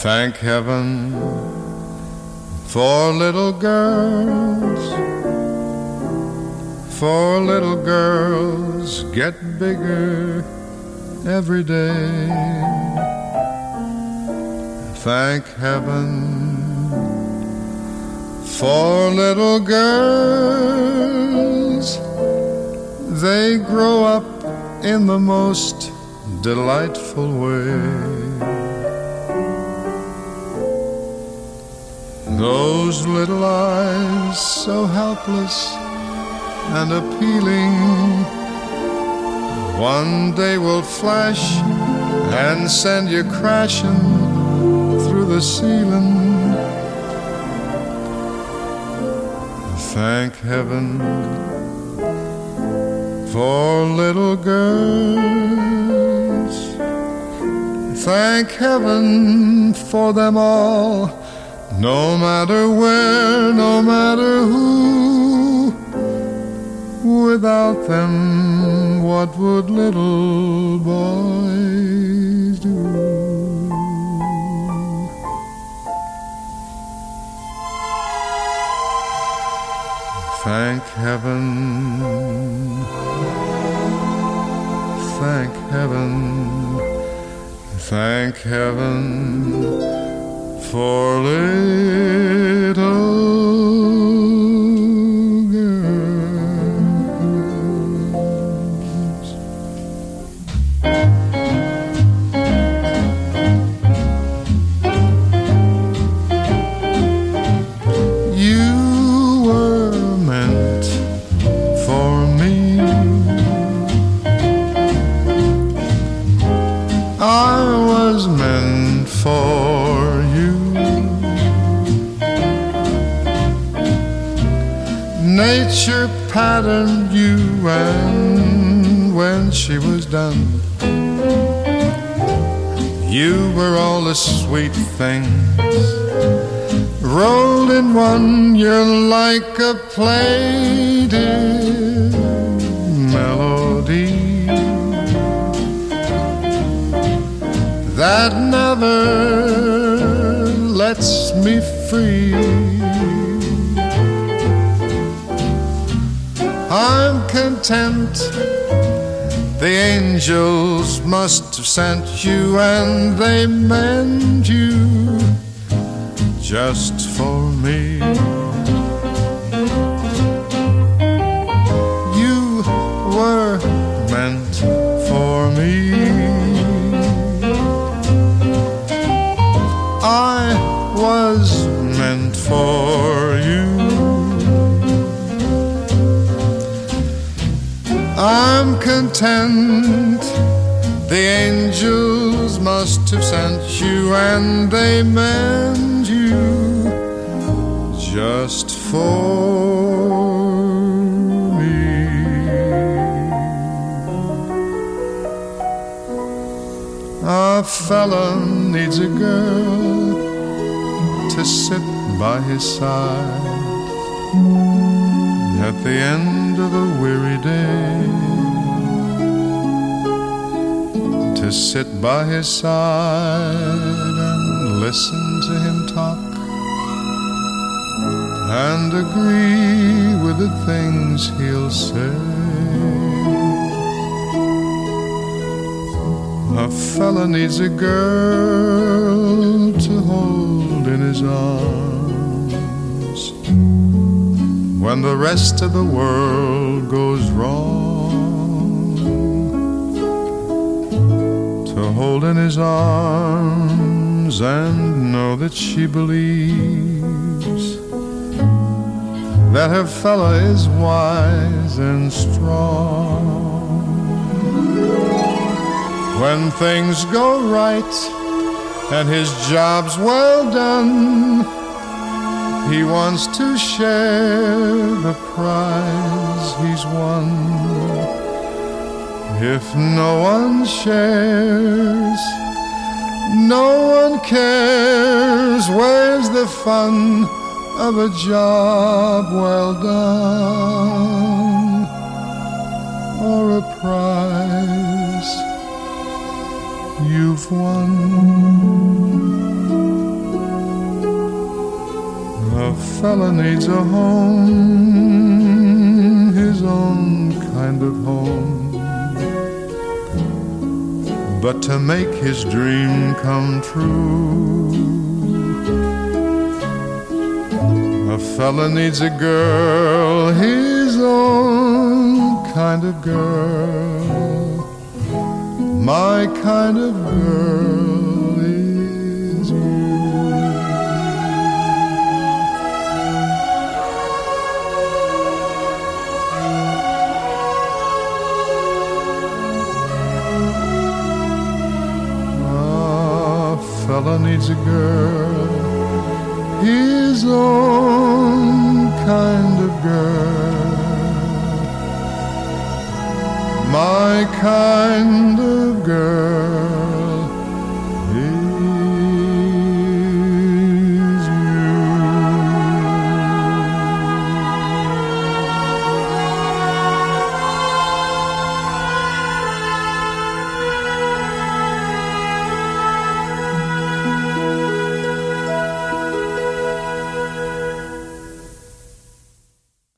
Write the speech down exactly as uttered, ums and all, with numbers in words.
Thank heaven for little girls, for little girls get bigger every day. Thank heaven for little girls, they grow up in the most delightful way. Those little eyes so helpless and appealing, one day will flash and send you crashing through the ceiling. Thank heaven for little girls. Thank heaven for them all, no matter where, no matter who. Without them, what would little boys do? Thank heaven, thank heaven, thank heaven for little girls. You were meant for me, I was meant for you. Nature patterned you, and when she was done, you were all the sweet things rolled in one. You're like a plaintive melody that never lets me free. I'm content, the angels must have sent you, and they meant you just for me. You were meant for me, I was meant for you. I'm content, the angels must have sent you, and they meant you just for me. A fella needs a girl to sit by his side at the end of a weary day, to sit by his side and listen to him talk and agree with the things he'll say. A fella needs a girl to hold in his arms when the rest of the world goes wrong, to hold in his arms and know that she believes that her fella is wise and strong. When things go right and his job's well done, he wants to share the prize he's won. If no one shares, no one cares. Where's the fun of a job well done, or a prize you've won? A fella needs a home, his own kind of home. But to make his dream come true, a fella needs a girl, his own kind of girl. My kind of girl is you. Fella needs a girl, his own kind of girl. My kind of girl